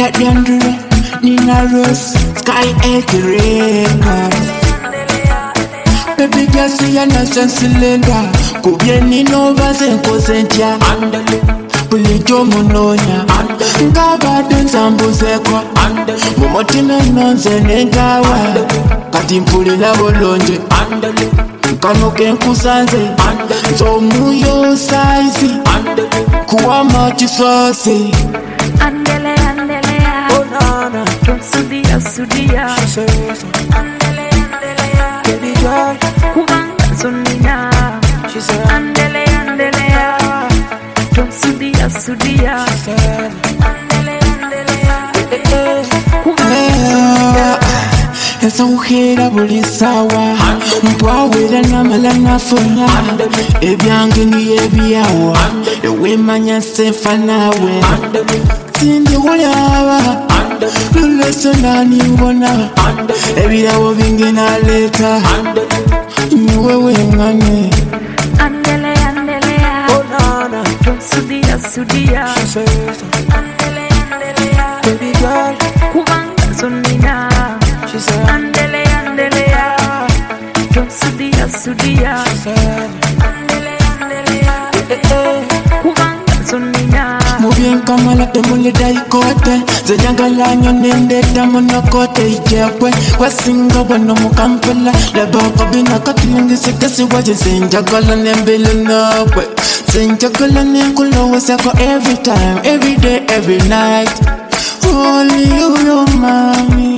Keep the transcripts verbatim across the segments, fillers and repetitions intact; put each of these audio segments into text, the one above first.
that Dandra, Nina Rose, Sky eight Records. Baby girl, see ya nation cylinder. Kubieni nova zenko zentia. Pulijo munonya. Ngaba denzambu zeko. Mumotina nonze nengawa. Kati mpulila bolonje. Kanuke nkusanze. Zomuyo saizi. Kuwa machi sosi. Andele, andele ya. Oh nana. Sudia, sudia. She says. Andele, andele ya. Baby girl. Kubanga sunina. She said. Andele, andele ya. Sudia, sudia. She said. Andele, andele ya. Kubanga sunina. Esa ujira buli sawa. Mpwawira namala nafuna. Ebyange ni ebyawa. Ewemanya sefa nawe. Sindi ulyaba. Luleso nani ubona. Ebirawo bingi naleta. Niwe wengane. Andele, andele ya. Oh nana. Sudia, sudia. She says. Andele, andele ya. Baby girl. Kubanga sunina. She said. Andele, andele ya. Sudia, sudia. She said. Andele, andele ya. Kubanga sunina. Mubien kamala temule daikote. Zajangalanyo nende tamonokote ijekwe. Kwa singa wano mukampela. Leboko bina katilingi sikasi waje. Zinjagala nembele nokwe. Zinjagala nenkulo wasako every time, every day, every night. Only you, your mommy.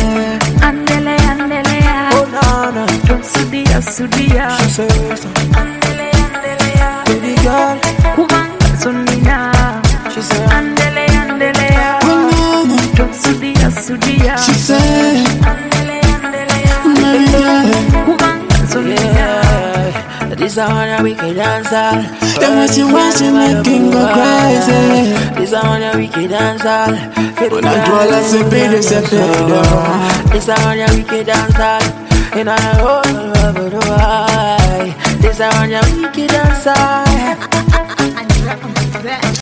Andele, andele ya. Oh nana. Sudia, sudia. She says. Andele, andele ya. Baby girl. Kubanga sunina. She said. Andele, andele ya. Oh nana. Sudia, sudia. She said. Andele, andele ya. Baby girl. Kubanga sunina. This is one we can dancer. Then when she wants to make him go crazy. This is one we can dancer. When I draw like a baby, say pedo. This is one we can dancer. And I hold over the why. This is one we can dancer.